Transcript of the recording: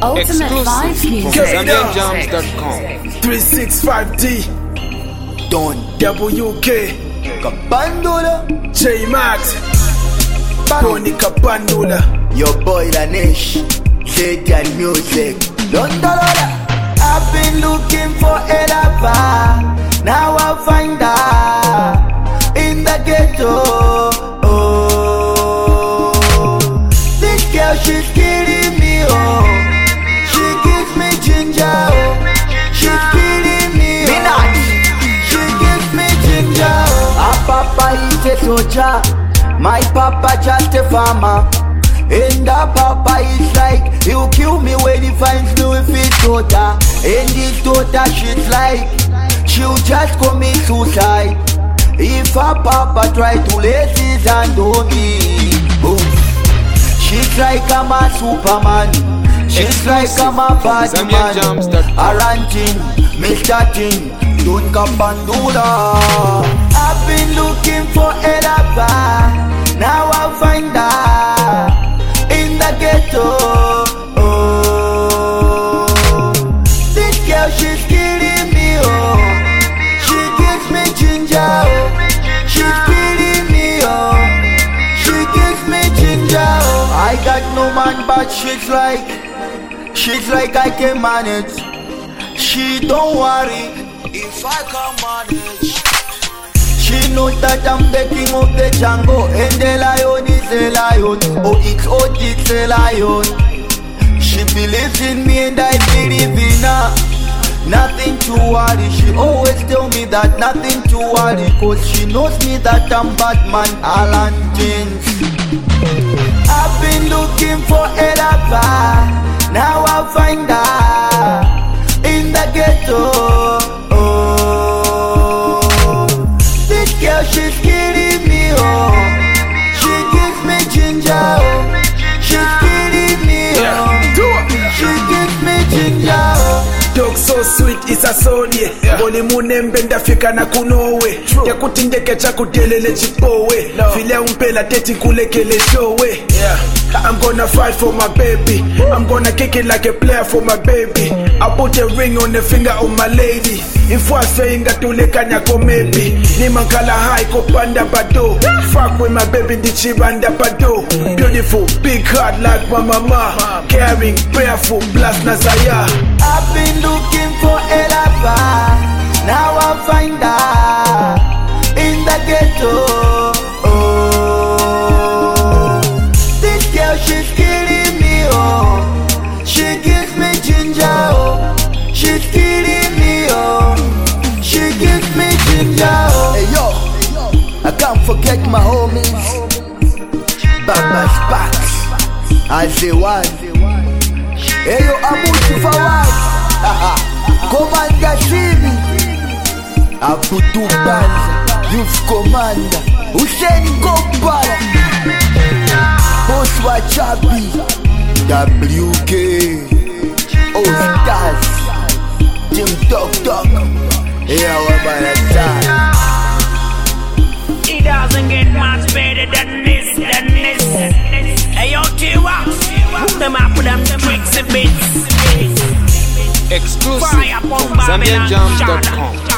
Ultimate Vibes Music. ZambianJams.com 365D Don WK Kapandula, J Max Tony Kapandula. your boy Lanesh, Satan Music. Don Dolola. I've been looking for a lover, now I find her in the ghetto. Oh, this girl, she's killing me. Oh, she gives me ginger. Oh, she's killing me. Oh, she gives me ginger. Oh. Our papa is a soldier, my papa just a farmer. And that papa is like, he'll kill me when he finds me with his daughter. And his daughter, she's like, she'll just commit suicide if her papa try to lay his hand on me. Ooh. She's like I'm a Superman, she's like I'm a Batman. Arantin, Mr. Tin, Don Kapandula. I've been looking for a lover, now I find her in the ghetto. Oh, this girl, she's killing me. Oh, she gives me ginger. Oh, she's killing me. Oh, she gives me ginger. Oh, I got no man, but she's like I can manage. She don't worry if I can manage. She knows that I'm the king of the jungle, and the lion is a lion. Oh, it's a lion. She believes in me and I believe in her. Nothing to worry. She always tell me that nothing to worry, cause she knows me that I'm Batman, Alan Jeans. I've been looking for a lover, now I find her in the ghetto. Girl, she's killing me, oh. She gives me ginger, oh. She's killing me, oh. She gives me ginger, oh. Dog so sweet is a sonye. Boli munembe ndafika na kunowe. Yakutindeke chakudelele chipowe. File umpela teti kulekele showe. I'm gonna fight for my baby. I'm gonna kick it like a player for my baby. I put a ring on the finger of my lady. If I say inga tuleka nyako maybe. Ni mankala high ko panda bado. Fuck with my baby di chibanda bado. Beautiful, big heart like my mama. Caring, prayerful, blast Nazaya. I've been looking for a lover, now I find her in the ghetto. Oh, this girl, she's killing me. Oh, she gives me ginger. Oh, she's killing me. Oh, she gives me ginger. Oh. Hey yo, I can't forget my homies, Baba Sparks, as the one. Hey yo, Abutu Fawad, Commander Simi, Abutu Banza, Youth Commander, Hussein Kopala, Boss Wachabi, WK, Ostaz, Jim Tok Tok, here we're It doesn't get much better than this. Hey yo, T-Wax, put them up with them tricks and bits. Exclusive Fire from from Babylon. ZambianJams.com